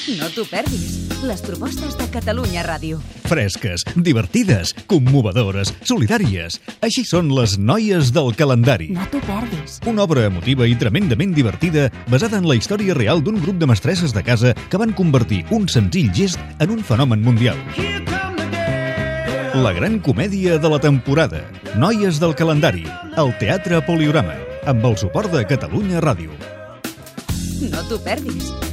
No t'ho perdis. Les propostes de Catalunya Ràdio. Fresques, divertides, commovedores, solidàries. Així són les noies del calendari. No t'ho perdis. Una obra emotiva i tremendament divertida basada en la història real d'un grup de mestresses de casa que van convertir un senzill gest en un fenomen mundial. La gran comèdia de la temporada. Noies del calendari. Al Teatre Poliorama. Amb el suport de Catalunya Ràdio. No t'ho perdis.